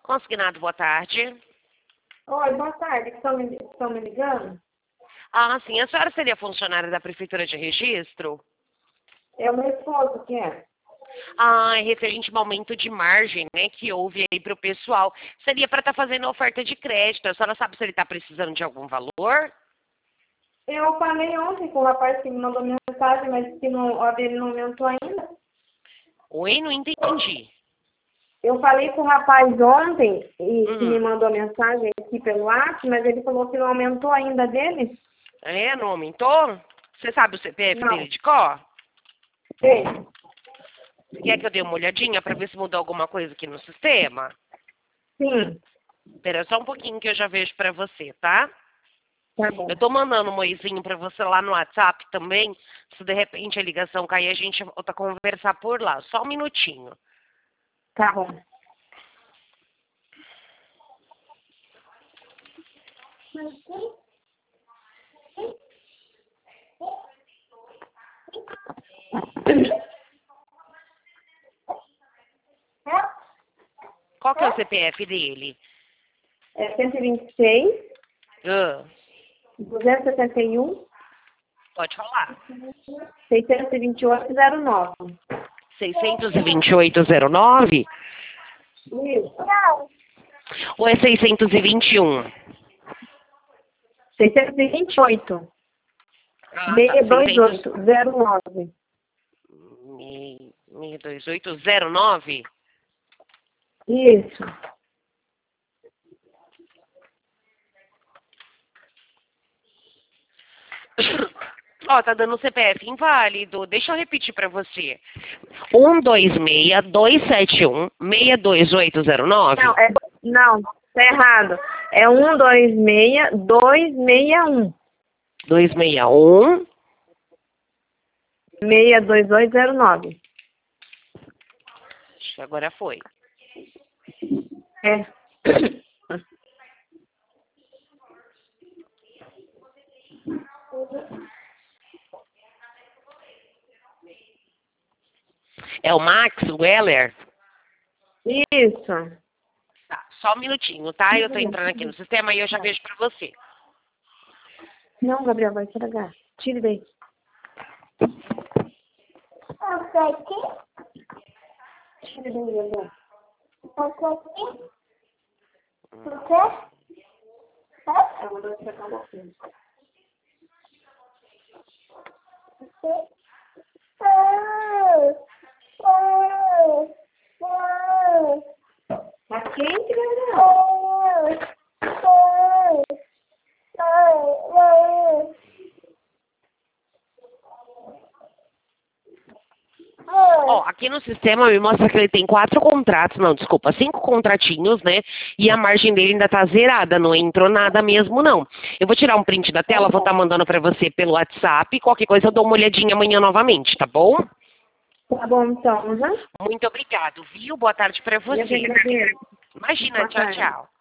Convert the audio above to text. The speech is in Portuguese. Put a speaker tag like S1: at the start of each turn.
S1: Consignado, boa tarde.
S2: Oi, boa tarde. Estão me ligando?
S1: Ah, sim. A senhora seria funcionária da Prefeitura de Registro?
S2: É o meu esposo que é.
S1: Ah, é referente ao aumento de margem, né, que houve aí para o pessoal. Seria para estar fazendo oferta de crédito. A senhora sabe se ele está precisando de algum valor?
S2: Eu falei ontem com o rapaz que me mandou mensagem, mas que a dele não aumentou ainda.
S1: Oi, não entendi.
S2: Eu falei com o rapaz ontem que me mandou mensagem aqui pelo WhatsApp, mas ele falou que não aumentou ainda dele.
S1: É, não aumentou? Você sabe o CPF
S2: Não.
S1: dele de cor?
S2: Sei.
S1: Quer que eu dê uma olhadinha para ver se mudou alguma coisa aqui no sistema?
S2: Sim.
S1: Espera só um pouquinho que eu já vejo para você, tá?
S2: Tá bom.
S1: Eu tô mandando um oizinho para você lá no WhatsApp também. Se de repente a ligação cair, a gente volta a conversar por lá. Só um minutinho.
S2: Tá bom.
S1: Qual que é o CPF dele?
S2: É 126,
S1: Ah,
S2: 271,
S1: pode falar.
S2: 628,09.
S1: 62809?
S2: Isso.
S1: Ou é 621?
S2: 628.
S1: Ah, tá.
S2: 628,09.
S1: 62809?
S2: Isso.
S1: Ó, tá dando CPF inválido. Deixa eu repetir pra você. 126-271-62809?
S2: Não, tá errado. É 126-261.
S1: 261.
S2: 62809.
S1: Acho que agora foi.
S2: É.
S1: É o Max Weller?
S2: Isso.
S1: Tá, só um minutinho, tá? Eu tô entrando aqui no sistema e eu já vejo pra você.
S2: Não, Gabriel, vai estragar. Tire daí. Tire daí, Gabriel. Eu vou trocar uma coisa. Tá quente, Gabriel?
S1: Ó, aqui no sistema me mostra que ele tem 5 contratinhos, né? E a margem dele ainda tá zerada, não entrou nada mesmo, não. Eu vou tirar um print da tela, vou estar mandando pra você pelo WhatsApp. Qualquer coisa eu dou uma olhadinha amanhã novamente, tá bom?
S2: Tá bom, então.
S1: Muito obrigado, viu? Boa tarde pra você.
S2: Eu que agradeço.
S1: Imagina,
S2: Boa
S1: tchau,
S2: tarde.
S1: tchau.